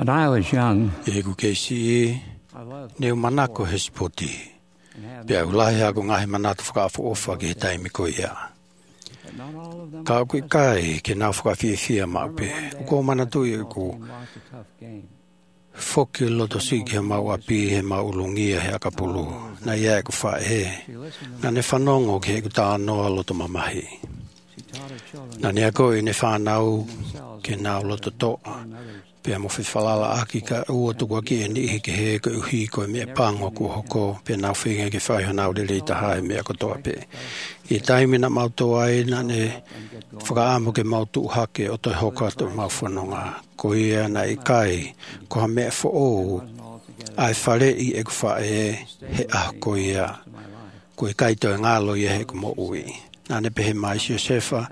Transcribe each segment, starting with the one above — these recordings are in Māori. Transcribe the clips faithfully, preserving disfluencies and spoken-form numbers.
When I was young, E ku ke si I loved ne manako hespoti. Pia ulahi ako ngahi manatu whakaafu ofa ki he taimi ko ia. but not all of them. Ka kui kai ke nā whakawhiawhia maupe. Uko manatu i ku Watch a tough game. whoki loto si ki he mau api he mau ulungia he akapulu. Na ia e ku whae he. She listened to Na ne whanongo ki he ku tā noa loto mamahi. She taught her children Na ne ako i ne whanau themselves ke nā loto toa. and others. Pea mo whiwhalala aki ka ua tukua ki e ni ihi ke he ka uhi ko mea pango ku hoko. Pea nā whinga ke whai hanau de reita hae mea kotoa pe. I taimi na mautoa ai na ne whakaamu ke mautu hake o toi hoka to mau whanonga. Ko ia na i kai ko ha mea fo o ai whare i e ku whae he ah ko ia. Ko i kai toi ngalo i he ku mo ui. Nā ne pehe mai si o sefa.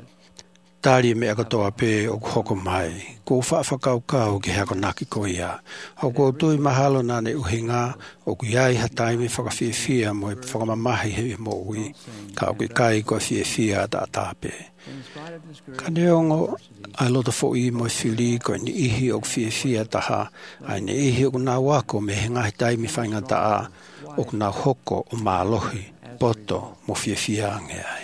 Tari mea katoa pe o ku hoko mai. Ko wha whakau kau ki hako naki ko ia. Ho ko tui mahalo nā ne uhinga o ku iai ha taimi whakawhiawhia mo e whakamamahi he mo ui. Ka o ku kai ko whiawhia ta tāpe. Ka neongo ai loto fo i mo whiri ko ni ihi o ku whiawhia taha. Ai ne ihi o ku nā wako me he ngahi taimi whainga taa o ku nā hoko o mālohi. Poto mo whiawhia ange ai.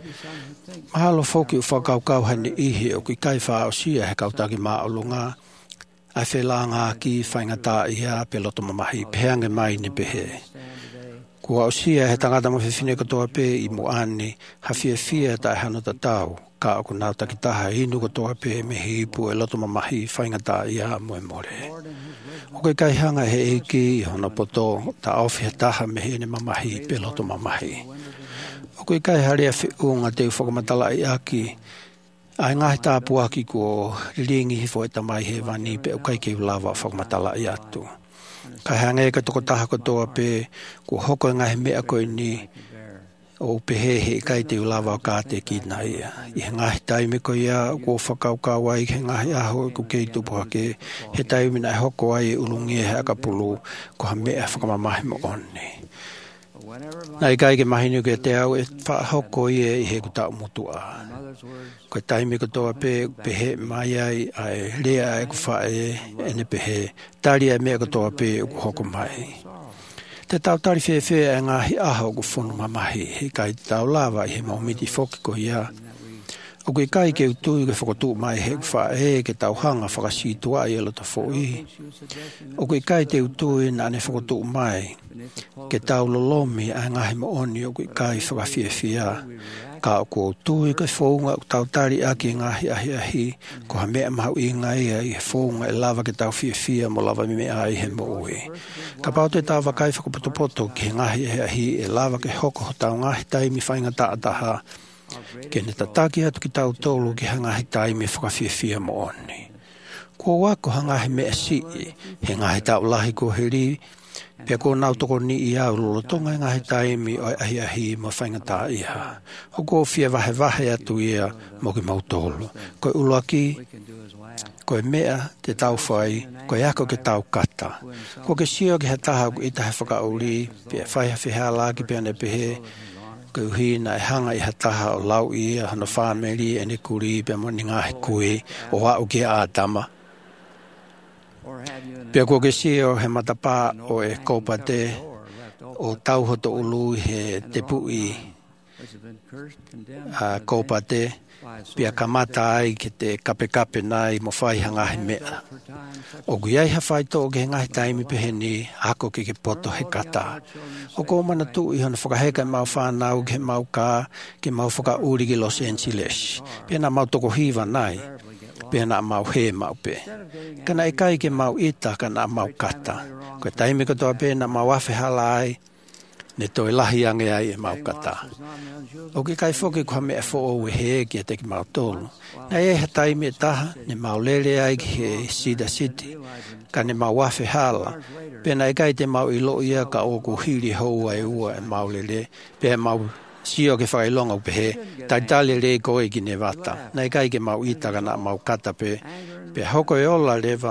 Mahalo foki u whakaukau hane ihi o ki kai wha o sia he kautaki maa o lunga. Ai whela ngā ki whainga tā ia pe loto mamahi pehange mai ni pehe. Kua o sia he tangata mo whiwhine katoa pe i mo ani ha whiawhia tai hano ta tau. Ka o ku nau taki taha inu katoa pe me hipu e loto mamahi whainga tā ia mo e more. O kai kai hanga he eki i hono poto ta awhi he taha me he ne mamahi pe loto mamahi. O kui kai harea whiunga te whakamatala i aki. Ai ngahi tāpu aki ko ringi hifo e tamai he wani pe o kai kei lawa whakamatala i atu. Kai hanga e ka toko taha katoa pe ko hoko ngahi mea koe ni o pehe he kai te lawa o kāte ki na ia. I he ngahi taimi ko ia ko whakaukau ai he ngahi aho ko kei tupu hake. He taimi na hoko ai ulungi he akapulu ko ha mea whakamamahi mo onni. Nā i kai ke mahinu ke te au e whahoko i e i he kutau mutua. Koe taimi katoa pe pehe mai ai ai rea e ku whae e ne pehe. Tari ai mea katoa pe ku hoko mai. Te tau tari whee whee e ngahi aho ku whunu mamahi. He kai te tau lawa i he maumiti whoki ko ia. O kui kai ke utui ke whakatu mai he ku whae ke tau hanga whakasitua i alo ta fōi. O kui kai te utui nā ne whakatu mai. Ke tau lolomi a ngahi mo oni o kui kai whakawhiawhia. Ka o ko tui ke whaunga o tau tari aki ngahi ahi ahi. Ko ha mea mahu i ngai i he whaunga e lava ke tau whiawhia mo lava me ai he mo ui. Ka pau te tau wakai whakapotopoto ki ngahi ahi ahi e lava ke hoko ho tau ngahi taimi whainga taataha. Ke ne tataki atu ki tau tolu ki hangahi taimi whakawhiawhia mo oni. Ko wako hangahi mea si he ngahi tau lahi ko heri. Pea ko nau toko ni i au lolotonga i ngahi taimi o ahi ahi mo whainga tā iha. O ko whia vahe vahe atu ia mo ki mautolo. Koe ulaki, koe mea te tau whai, koe ako ke tau kata. Ko ke sio ki he taha ku ita he whakauri, pea whaiha whiha laki pea ne pehe. Koe uhi na e hanga i he taha o lau ia, hana whameri e ne kuri, pea mo ni ngahi kui, o wau ki a atama. Pea ko ke sio he matapā o e kaupate o tauhoto ulu he te pui a kaupate pea kamata ai ke te kape kape nai mo whai hangahi mea. O guiai ha whai tō ke ngahi taimi peheni hako ke ke poto he kata. O ko mana tu i hana whakaheka e mau whanau ke mau kā ke mau whakauri ki Los Angeles. Pea na mau toko hiva nai. Pea na mau he mau pe. Kana i kai ke mau ita ka na mau kata. Koe taimi katoa pe na mau awhi halai. Ne toi lahi ange ai e mau kata. O ke kai whoke kua mea fo o he ki te ki mau tolu. Na e he taimi e taha ne mau lele ai ki he Cedar City. Ka ne mau awhi hala. Pea na i kai te mau ilo ia ka o ku hiri hou ai ua e mau lele. Pea mau sio ke whakailonga upe he, tai tale le koe ki ne wata. Nei kai ke mau itaka na mau kata pe, pe hoko e ola lewa,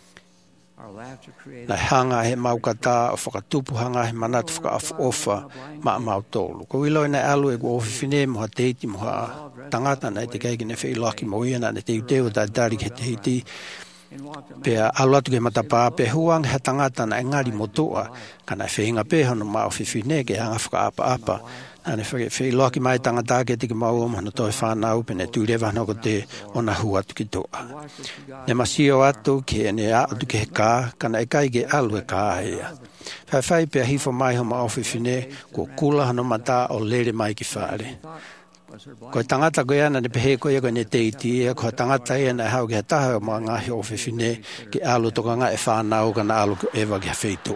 nei hanga he mau kata, o whakatupu hanga he manatu whakaafu ofa, ma mau tolu. Ko wiloi nei alu e ku ofi whine moha teiti moha tangata nei te kai ki ne whi laki mo ia na ne te uteo tai tari ke te hiti, Pea alatu ke matapa pe huang he tangata na ngari motua kana whenga pe hono mao whiwhine ke hanga whaka apa apa. Ane whi loaki mai tangata ke tiki mau om hano toi whanau pene tūrewa hano ko te ona hua tuki toa. Ne masio atu ke ne a atu ke he kā kana e kai ke alu e kā hea. Whai whai pea hifo mai ho mao whiwhine ko kula hano mata o lere mai ki whare. Ko tangata ko ana ne pehe ko ia ko ne teiti e ko tangata ia na hau ke taha o mga ngahi o whiwhine ke alu toka ngā e whanau kana alu ewa ke wheito.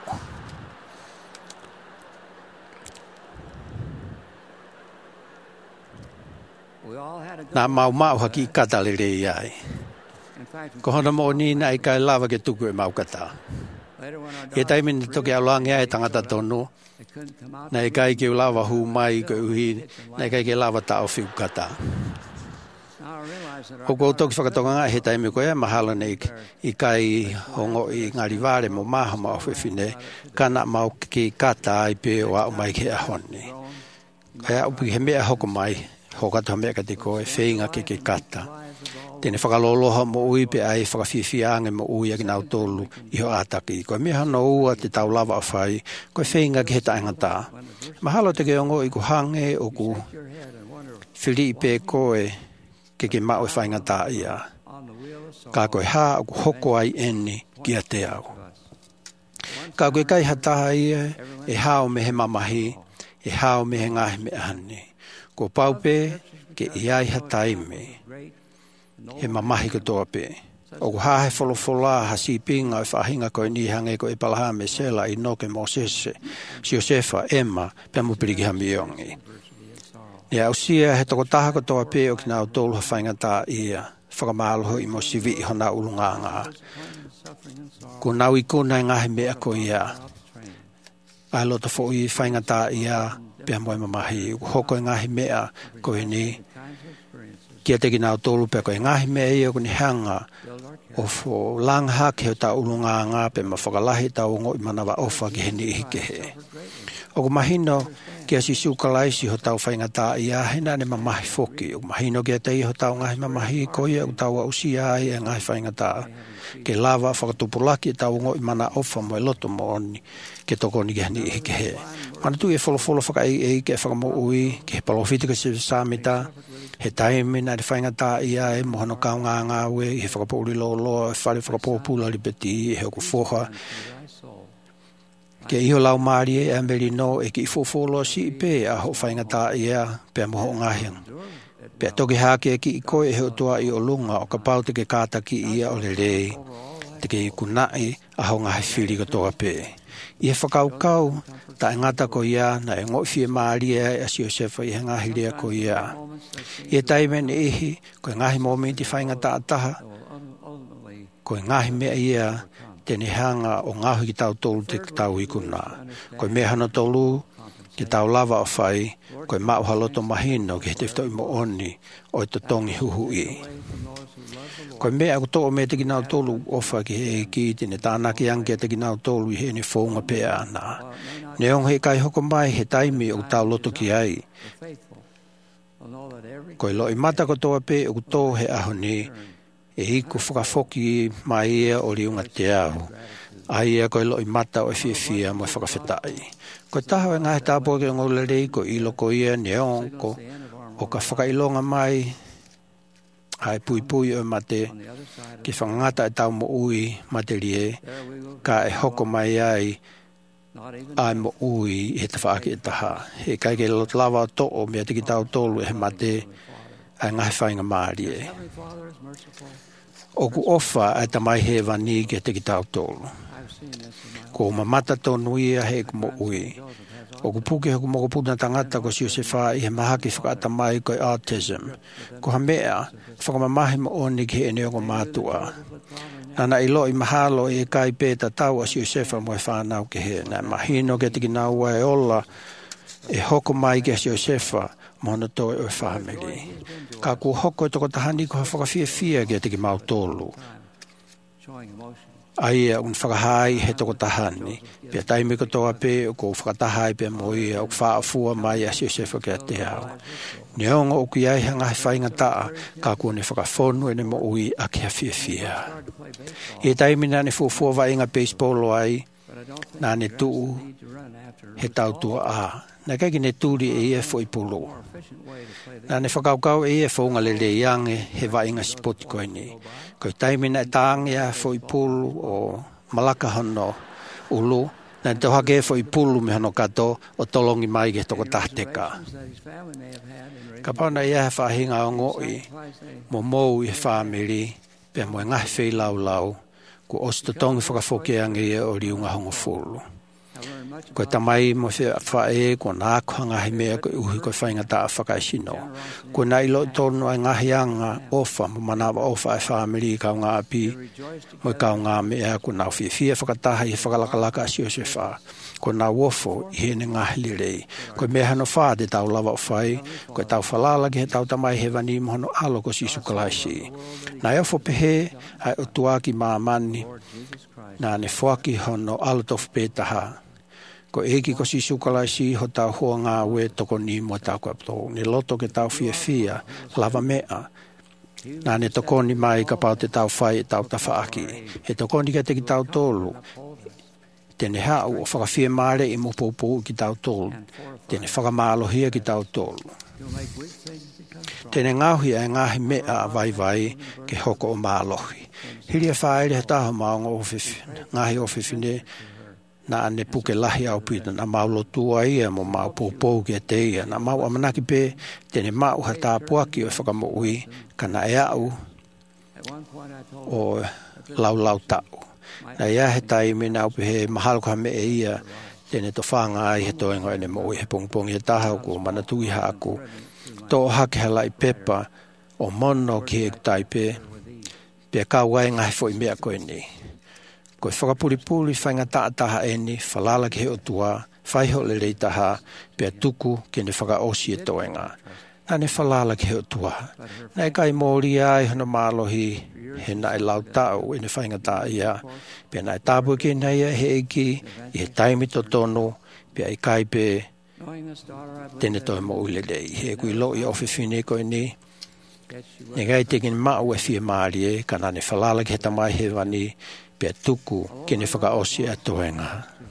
Nā mau mau haki i kata le rei ai. Ko hana mo ni na i kai lava ke tuku e mau kata. E taimini toke alangi ai tangata tonu. Na i kai ke lava hu mai ko uhi. Na i kai ke lava ta o whiu kata. O ko toki whakatonga ngā he taimi ko e mahala nei i kai hongo i ngari wāre mo maha ma o whiwhine. Kana mau ki kata ai pe o au mai ke ahoni. Kaya upi he mea hoko mai. Hokata mea ka te koe, whenga ke ke kata. Tene whakaloloha mo ui pe ai whakawhiwhiange mo ui a ki nau tolu iho ātaki. Koe mea hana ua te tau lava a whai, koe whenga ke he taingata. Mahalo te ke ongo i ku hange o ku whiri pe koe ke ke mao e whaingata ia. Ka koe haa o ku hoko ai eni ki a te au. Ka koe kai hataha ia e hao me he mamahi, e hao me he ngahi me ahani. Ko paupe ke iai ha taime. He mamahi ko toa pe. O ku hahe wholofola ha si pinga e whahinga koe ni hange ko e palaha me sela i noke mo sese. Si Josefa, Emma, pia mupiriki ha miongi. Ni au sia he toko taha ko toa pe o ki nao tolu ha whainga tā ia. Whakamāloho i mo sivi i hona ulunganga. Ko nau i kona i ngahi mea ko ia. Ai loto fo i whainga tā ia. Pea moe mamahi, hoko e ngahi mea koe ni. Kia teki nao tolu pea koe ngahi mea ia koni hanga o fo langha ke o ta ulunga ngā pe ma whakalahi ta ungo i manawa ofa ki he ni ihi ke he. O ku mahino kia si sukalaisi ho tau whainga tā ia hena ne mamahi foki. O ku mahino kia te iho tau ngahi mamahi koe o tau a usia ai e ngahi whainga tā. Ke lava whakatupulaki e tau ungo i mana ofa mo e loto mo oni ke toko ni ke ni ihi ke he. Mana tu e wholofolo whaka ei ei ke whakamo ui, ke he palofitika se sāmita, he taimi na re whainga tā ia e mohano kao ngā ngā ue, he whakapouri lo lo, e whare whakapopula li beti, he oku whoha. Ke iho lau maari e amberi no e ki i whofolo si i pe a ho whainga tā ia, pe a moho ngāhiang. Pe a toki hake e ki i koe e he otua i o lunga o ka pau te ke kāta ki ia o le rei, te ke i kunai a ho ngahi whiri ka toa pe. I he whakaukau, ta e ngata ko ia, na e ngoi fie maari e a si Josefa i he ngahi rea ko ia. I e taimen e ihi, ko e ngahi momenti whainga ta ataha, ko e ngahi mea ia, tene hanga o ngahu ki tau tolu te tau ikuna. Ko e mea hana tolu, ki tau lava o whai, ko e mau haloto mahino ki he te whtoi mo oni, o e totongi huhu i. Ko mea ko tō me te ki nau tolu ofa ki he ki tine tāna ki anke te ki nau tolu i he ni whonga pea ana. Ne ong he kai hoko mai he taimi o tau loto ki ai. Ko i lo i mata ko tō pe o tō he aho ni e hiku whakafoki mai ia o riunga te au. Ai ia ko i lo i mata o e fia fia mo e whakawhetai. Ko taho e ngahe tāpua ki o ngaulerei ko i loko ia ne ong ko o ka whakailonga mai ai pui pui o mate ki whangata e tau mo ui mate rie ka e hoko mai ai ai mo ui he te whaake e taha. He kai ke lava o to o mea te ki tau tolu e he mate ai ngahe whainga maari e. O ku ofa ai tamai he wani ki te ki tau tolu. Ko mamata tonu ia he ku mo ui. O ku puke hoku moko puna tangata ko si Josefa i he mahaki whakaata mai ko autism. Ko ha mea, whakamamahi mo oni ki he ene o mātua. Nana i lo i mahalo i e kai pēta tau a si Josefa mo e whanau ke he. Nā mahino ke tiki nau e ola e hoko mai ke si Josefa mohono toi o e whamiri. Ka ku hoko e toko tahani ko ha whakawhia fia ke tiki mau tolu. ai un whakahai he toko tahani. Pia taimi katoa pe o ko whakatahai pe moi o whaafua mai a Siosefa kia te hao. Ni aonga o ki ai hanga he whainga taa ka kua ne whakawhonu e ne mo ui a kia fia fia. E taimi na ne fuafua wainga baseball ai na ne tuu he tautua a. Na kaki ne tūri e ia fo i polo. Na ne whakaukau e ia fo ngale le iange he wainga spoti koe ni. Koe taimi na taangi a fo i polo o malaka hono ulu. Na te hake fo i polo me hono kato o tolongi mai ke toko tahteka. Ka pauna ia he whahinga o ngoi mo mou i he whamiri pe mo e ngahi whei lau lau ko osto tongi whakafokeangi e o riunga hongo fulu. Koe tamai mo se whae ko nā kuhanga he mea ko uhi koe whainga taa whakaisino. Ko nā ilo tono ai ngahi anga ofa mo manawa ofa e whamiri kau ngā api mo kau ngā mea ko nā whia whia whakataha i whakalakalaka a Siosefa. Ko nā wofo i hene ngahi lirei. Koe mea hano wha te tau lava o whai. Koe tau whalala ki he tau tamai he wani mo hano alo ko Sisu Kalaisi. Nā eofo pehe ai o tuaki maamani nā ne whaki hono alo tofu pētaha. Ko eki ko Sisu Kalaisi ho tau hoa ngā ue toko ni mo tau kapato. Ne loto ke tau fia fia lava mea. Nā ne toko ni mai ka pau te tau whai e tau tawhaaki. He toko ni ka te ki tau tolu. Tene hau o whakawhia maare i mo poupou ki tau tolu. Tene whakamālohia ki tau tolu. Tene ngauhi e ngahi mea a vai vai ke hoko o mālohi. Hiri e whaere he taho maonga ofifine. Ngahi ofifine na ane puke lahi au pita na maulo tua ia mo mau poupou ki te ia. Na mau amanaki pe tene mau ha tā puaki o whakamo ui kana e au o lau lau tau. Na ia he taimi na upe he mahaluka me e ia tene to whanga ai he toenga ene mo ui he pongpongi he taha ko manatui haku. Tō hake hala i pepa o mono ki he taipe pe kauai ngahi fo i mea koe ni. Koe whakapuripuri whainga taataha eni, whalala ki he o tua, whaiho le rei taha, pia tuku ki ne whakaosi e toenga. Nā ne whalala ki he o tua. Nā e kai mōri ai hana mālohi, he nā e lau tau e ne whainga taa ia, pia nā e tāpua ki nei he eki, i he taimi to tono, pia i kai pe tene toi mo ule rei. He kui lo i ofi whine koe ni, ne gai tekin mau e whia maari e, ka nā ne whalala ki he tamai he wani, pia tuku ki ne whakaosi a toenga.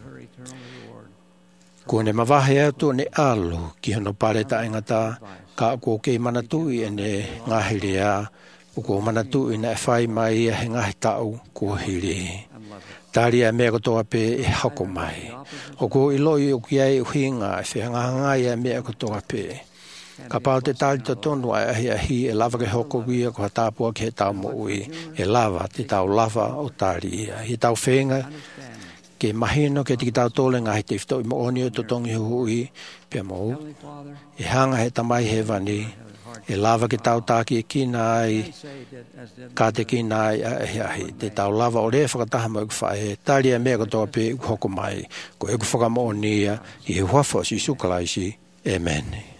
Ko ne mawahe atu ne alu ki hono pareta ingata ka ko kei manatui e ne ngahiri a o ko manatui na e whai mai e he ngahi tau ko hiri. Tari a mea kotoa pe e hako mai. O ko iloi o ki ai uhinga e whihangahangai a mea kotoa pe. Ka pau te tali to tonu ai ahi ahi e lava ke hoko wia ko ha tāpua ki he tau mo ui. E lava te tau lava o tari ia. He tau whenga ke mahino ke tiki tau tole ngahi te whito i mo oni o to tongi hui pia mo. E hanga he tamai he wani. E lava ke tau tāki e kina ai. Ka te kina ai ahi ahi. Te tau lava o rea whakataha mo iku whae. Tari a mea katoa pe iku hoko mai. Ko iku whakamo o nia i he huafo Sisu Kalaisi. Amen.